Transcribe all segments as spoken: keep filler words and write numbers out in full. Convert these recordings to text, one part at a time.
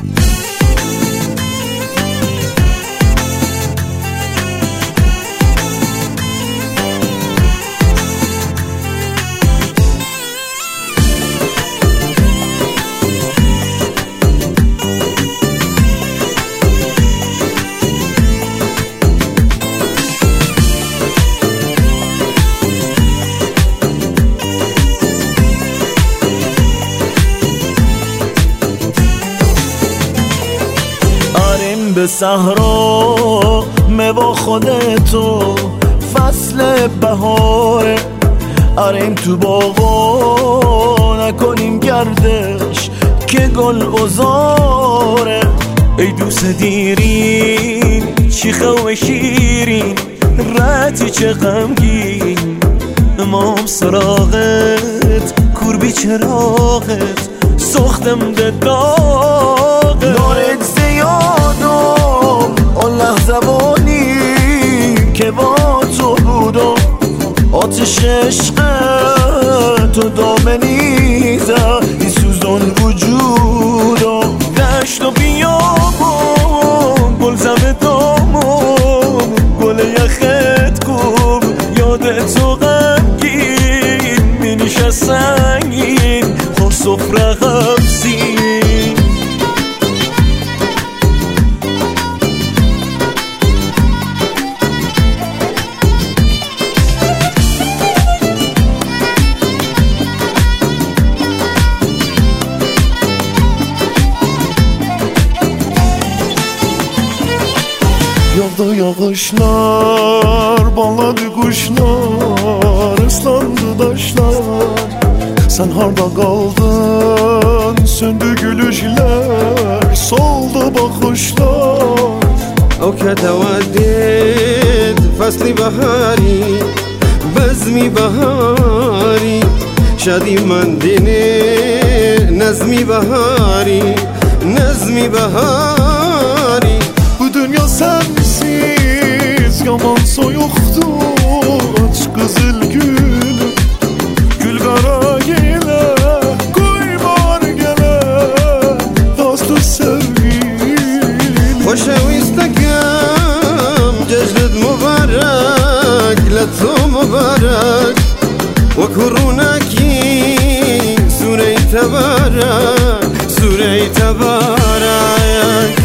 به صحرا موا خودتو فصل بهاره، آریم تو باغا نکنیم گردش که گل ازاره. ای دوست دیرین شیخه و شیرین رتی چه غمگین، امام سراغت کوربی چراغت سختم ده داغه. نارت زیادم اون لحظه وانی که با تو بودم، آتش عشق تو دامنیزه ای سوزان وجودم. دشت و بیابم گل زمه دامم گل یخت کن یادت تو غمگین می نشست سنگین خور سفره غمزین. Yağdı yağışlar, bağladı kuşlar, ıslandı taşlar. Sen harda kaldın, söndü gülüşler, soldu bakışlar. أو كتودد فصل بهاری بزمی بهاری شادی من دینه نظمی بهاری نظمی بهاری. Bu dünya sensiz yaman soyuktu, aç kızıl gül gül kara gele koymar gele dostu sevgilim. خوشویستکم جشنت مبارک لتو مبارک و کرونکی سوره تبارک سوره تبارک.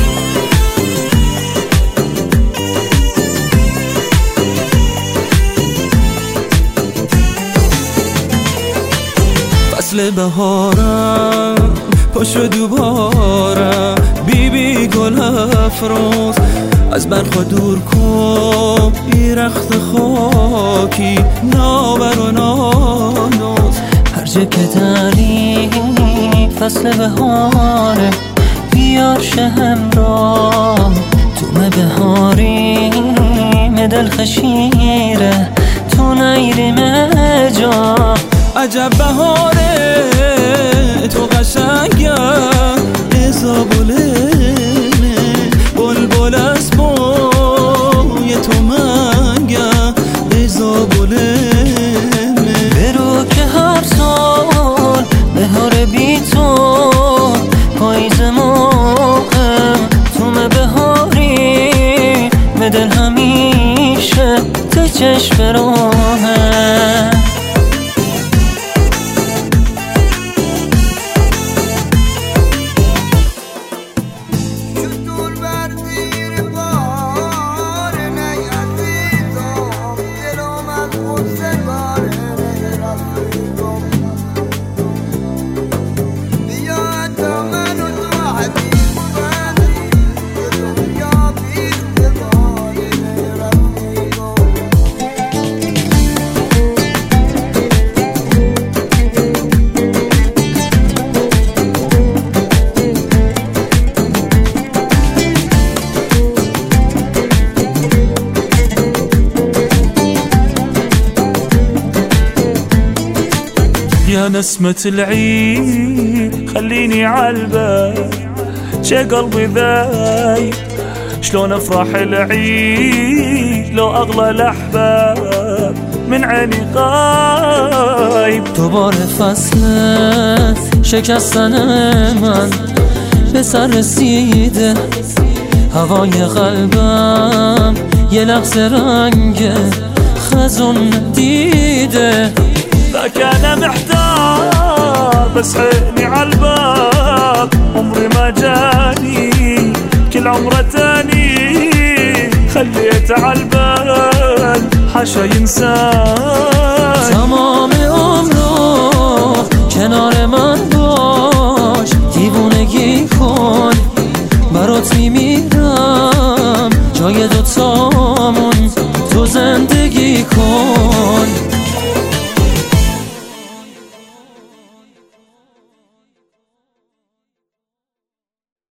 فصل بهارم پاشو دوباره بی بی گل افروز از برخوا دور کن ای رخت خاکی نابر و نانوز. هر جا که داری فصل بهاره بیار شهم را تو بهاری دل خشیره تو نیری مجا. عجب بهاره تو قشنگه ازابولمه بلبل از بوی تو منگه ازابولمه. برو که هر سال بهاره بی تو پاییز موقم تو بهاری مدل همیشه تو چشم راهم. يا نسمة العيد خليني عالبال شي قلبي ذايب شلون افرح العيد لو اغلى الاحباب من عيني غايب. دوباره فصل شکستن من به سر رسیده، هوای قلبم یه لحظه رنگ خزون دیده. ذاك انا محتار بس عيني عالباب، عمري ما جاني كل عمره تاني، خليت عالبال حاشا ينساني. تمام عمرو کنار من باش، دیوونگی کن برات میمیرم، جای دوتا